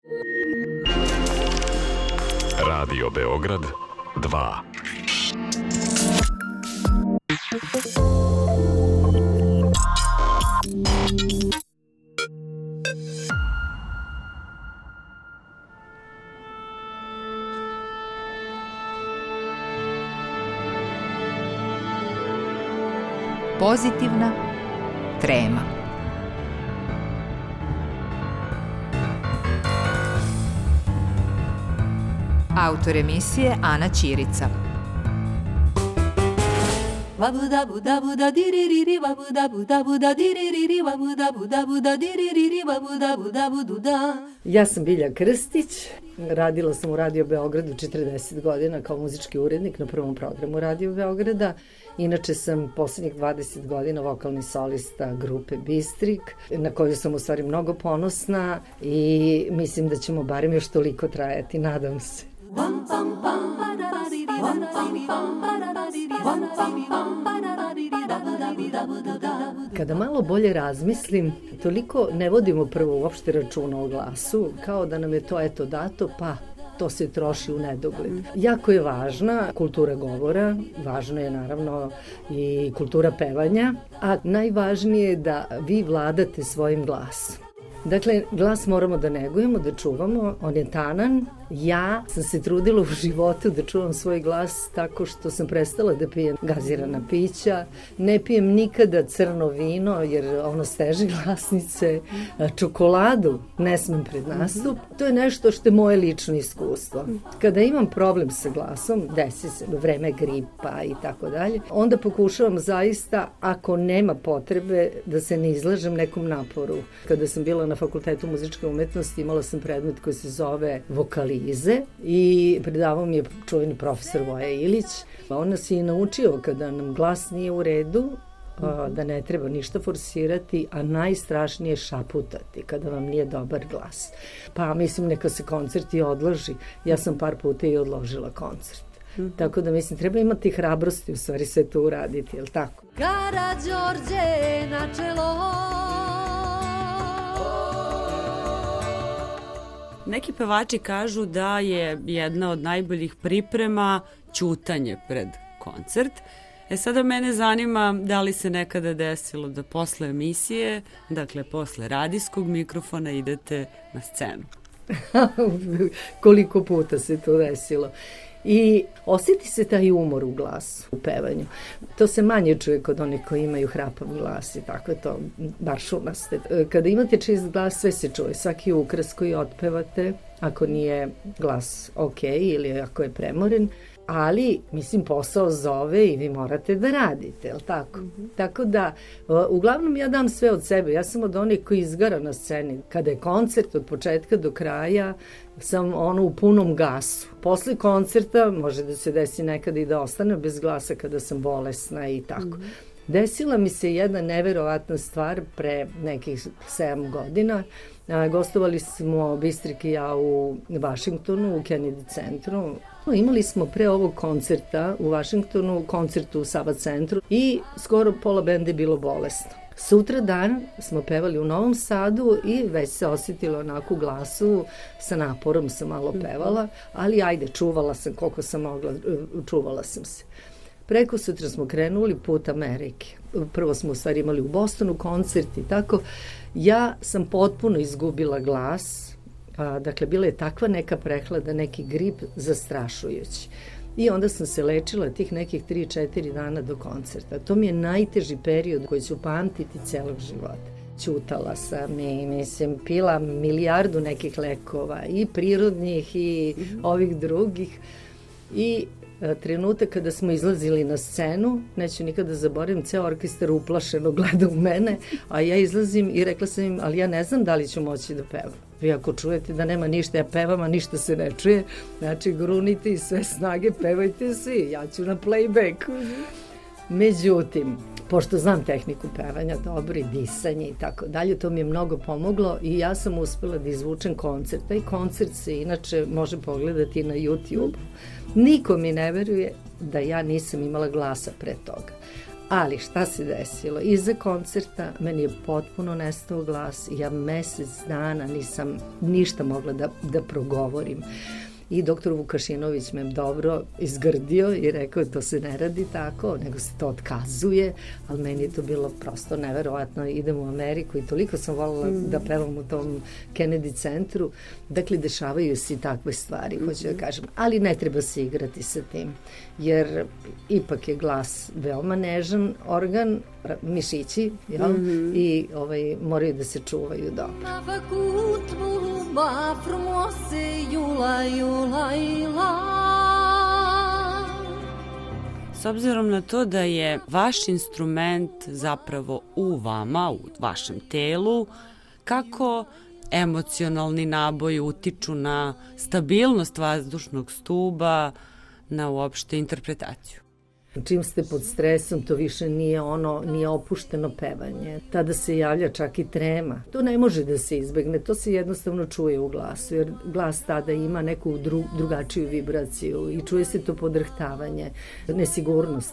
Radio Beograd 2. Pozitivna trema. Autor emisije Ana Ćirica. Ja sam Bilja Krstić, radila sam u Radio Beogradu 40 godina kao muzički urednik na prvom programu Radio Beograda. Inače sam poslednjih 20 godina vokalni solista grupe Bistrik, na koju sam u stvari mnogo ponosna i mislim da ćemo barem još toliko trajati, nadam se. Kada malo bolje razmislim, toliko ne vodimo prvo uopšte računa o glasu, kao da nam je to eto dato, pa to se troši u nedogled. Jako je važna kultura govora, važna je naravno i kultura pevanja, a najvažnije je da vi vladate svojim glasom. Dakle, glas moramo da negujemo, da čuvamo, on je tanan. Ja sam se trudila u životu da čuvam svoj glas tako što sam prestala da pijem gazirana pića, ne pijem nikada crno vino jer ono steže glasnice, čokoladu ne smem pred nastup. To je nešto što je moje lično iskustvo. Kada imam problem sa glasom, desi se vreme gripa i tako dalje, onda pokušavam zaista, ako nema potrebe, da se ne izlažem nekom naporu. Kada sam bila na Fakultetu muzičke umetnosti, imala sam predmet koji se zove vokalize i predavao mi je čuveni profesor Voja Ilić. On nas je naučio kada nam glas nije u redu, da ne treba ništa forsirati, a najstrašnije je šaputati kada vam nije dobar glas. Pa mislim neka se koncert i odloži. Ja sam par puta i odložila koncert. Tako da mislim treba imati hrabrosti u stvari sve to uraditi, jel tako? Karađorđe na čelo. Neki pevači kažu da je jedna od najboljih priprema ćutanje pred koncert. Sada mene zanima da li se nekada desilo da posle emisije, dakle posle radijskog mikrofona idete na scenu. Koliko puta se to desilo. I osjeti se taj umor u glasu, u pevanju. To se manje čuje kod onih koji imaju hrapav glas i tako je to, bar šumaste. Kada imate čist glas, sve se čuje. Svaki ukras koji otpevate, ako nije glas ok ili ako je premoren, ali, mislim, posao zove i vi morate da radite, jel tako? Tako da, uglavnom ja dam sve od sebe. Ja sam od onih koji izgara na sceni. Kada je koncert od početka do kraja, sam u punom gasu. Posle koncerta može da se desi nekada i da ostane bez glasa kada sam bolesna i tako. Desila mi se jedna neverovatna stvar pre nekih 7 godina. Gostovali smo Bistrik i ja u Vašingtonu, u Kennedy centru. Imali smo pre ovog koncerta u Vašingtonu, koncertu u Sava centru i skoro pola benda je bilo bolesno. Sutra dan smo pevali u Novom Sadu i već se osjetilo onako u glasu, sa naporom sam malo pevala, ali ajde, čuvala sam koliko sam mogla, čuvala sam se. Preko sutra smo krenuli put Amerike. Prvo smo u stvari imali u Bostonu koncert i tako. Ja sam potpuno izgubila glas. Dakle, bila je takva neka prehlada, neki grip zastrašujući. I onda sam se lečila tih nekih 3-4 dana do koncerta. To mi je najteži period koji ću pamtiti celog života. Ćutala sam i, mislim, pila milijardu nekih lekova, i prirodnih i ovih drugih. I trenutak kada smo izlazili na scenu, neću nikada zaboravim, ceo orkestar uplašeno gleda u mene, a ja izlazim i rekla sam im, ali ja ne znam da li ću moći da pevam. Vi ako čujete da nema ništa, ja pevam, a ništa se ne čuje, znači grunite i sve snage, pevajte svi, ja ću na playback. Međutim, pošto znam tehniku pevanja dobro i disanje i tako dalje, to mi je mnogo pomoglo i ja sam uspela da izvučem koncert. Taj koncert se inače može pogledati na YouTube. Niko mi ne veruje da ja nisam imala glasa pre toga. Ali šta se desilo? Iza koncerta meni je potpuno nestao glas i ja mesec dana nisam ništa mogla da progovorim. I doktor Vukašinović me dobro izgrdio i rekao to se ne radi tako, nego se to otkazuje, ali meni je to bilo prosto neverovatno. Idem u Ameriku i toliko sam voljela da pevam u tom Kennedy centru. Dakle, dešavaju se i takve stvari, hoću da kažem. Ali ne treba se igrati sa tim, jer ipak je glas veoma nežan organ, mišići, jel? I moraju da se čuvaju dobro. S obzirom na to da je vaš instrument zapravo u vama, u vašem telu, kako emocionalni naboji utiču na stabilnost vazdušnog stuba, na uopšte interpretaciju? Čim ste pod stresom, to više nije opušteno pevanje. Tada se javlja čak i trema. To ne može da se izbegne, to se jednostavno čuje u glasu, jer glas tada ima neku drugačiju vibraciju i čuje se to podrhtavanje, nesigurnost,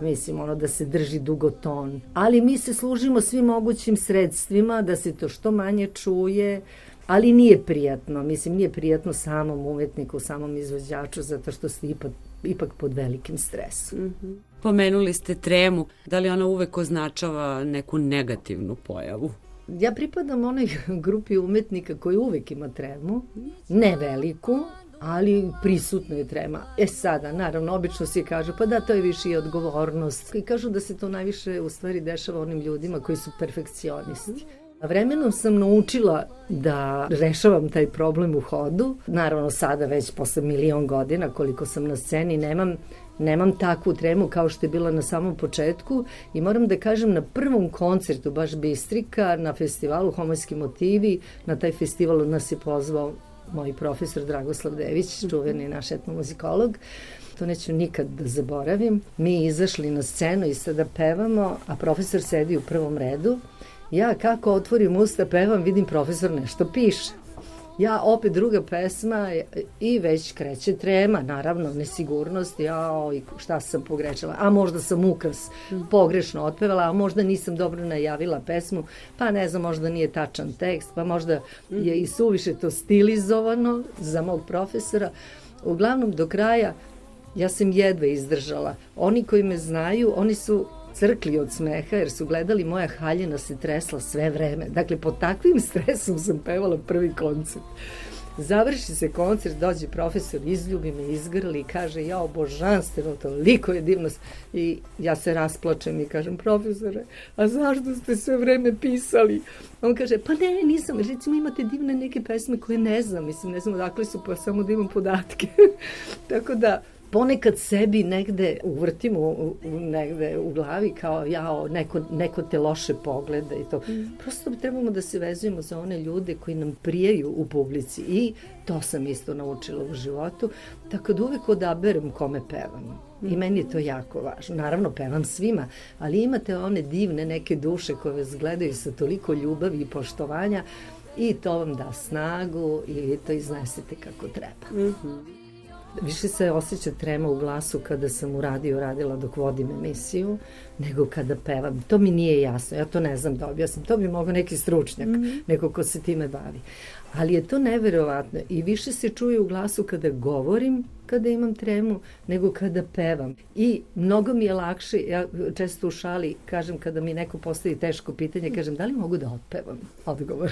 da se drži dugo ton. Ali mi se služimo svim mogućim sredstvima da se to što manje čuje, ali nije prijatno. Nije prijatno samom umetniku, samom izvođaču, zato što ste ipak pod velikim stresom. Pomenuli ste tremu. Da li ona uvek označava neku negativnu pojavu? Ja pripadam onoj grupi umetnika koji uvek ima tremu, ne veliku, ali prisutno je trema. Sada, naravno, obično svi kažu, pa da, to je više i odgovornost. I kažu da se to najviše u stvari dešava onim ljudima koji su perfekcionisti. Vremenom sam naučila da rešavam taj problem u hodu. Naravno, sada već posle 1.000.000 godina koliko sam na sceni nemam takvu tremu kao što je bila na samom početku i moram da kažem na prvom koncertu baš Bistrika na festivalu Homojski motivi, na taj festival nas je pozvao moj profesor Dragoslav Dević, čuveni naš etnomuzikolog. To neću nikad da zaboravim. Mi izašli na scenu i sada pevamo, a profesor sedi u prvom redu. Ja kako otvorim usta, pevam, vidim profesor nešto piše. Ja opet druga pesma i već kreće trema, naravno nesigurnost, i šta sam pogrešila, a možda sam ukras pogrešno otpevala, a možda nisam dobro najavila pesmu, pa ne znam, možda nije tačan tekst, pa možda je i suviše to stilizovano za mog profesora. Uglavnom do kraja ja sam jedva izdržala. Oni koji me znaju, oni su crkli od smeha jer su gledali moja haljina se tresla sve vreme. Dakle, pod takvim stresom sam pevala prvi koncert. Završi se koncert, dođe profesor, izljubi me, izgrli i kaže, jao, božanstveno, toliko je divno. I ja se rasplačem i kažem, profesore, a zašto ste sve vreme pisali? On kaže, pa ne, nisam, recimo imate divne neke pesme koje ne znam, ne znam odakle su, pa samo da imam podatke. Tako da, ponekad sebi negde uvrtim negde u glavi kao neko te loše pogleda i to. Prosto trebamo da se vezujemo za one ljude koji nam prijaju u publici i to sam isto naučila u životu. Tako da uvek odaberem kome pevam. I meni je to jako važno. Naravno, pevam svima, ali imate one divne neke duše koje vas gledaju sa toliko ljubavi i poštovanja i to vam da snagu i vi to iznesete kako treba. Više se osjeća trema u glasu kada sam u radiju radila dok vodim emisiju, nego kada pevam. To mi nije jasno, ja to ne znam da objasnim. To bi mogao neki stručnjak, neko ko se time bavi. Ali je to neverovatno i više se čuje u glasu kada govorim, kada imam tremu, nego kada pevam. I mnogo mi je lakše, ja često u šali kažem kada mi neko postavi teško pitanje, kažem da li mogu da otpevam? Odgovor.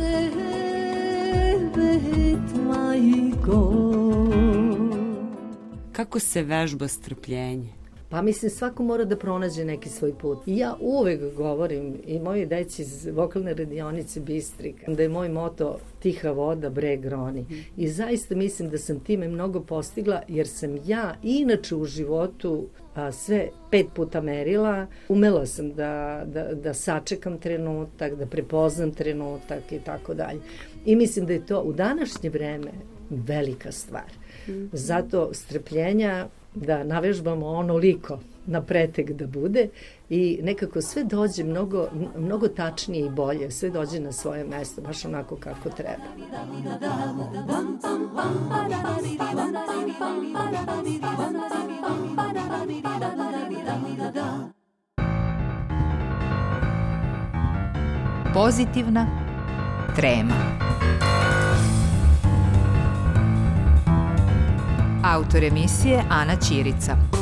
Kako se vežba strpljenje? Pa mislim, svako mora da pronađe neki svoj put. I ja uvek govorim i moji deci iz vokalne radionice Bistrik, da je moj moto tiha voda, breg roni. I zaista mislim da sam time mnogo postigla, jer sam ja inače u životu sve 5 puta merila. Umela sam da sačekam trenutak, da prepoznam trenutak i tako dalje. I mislim da je to u današnje vreme velika stvar. Zato strpljenja da navežbamo onoliko na pretek da bude i nekako sve dođe mnogo tačnije i bolje, sve dođe na svoje mesto, baš onako kako treba. Pozitivna trema. Autor emisije Ana Ćirica.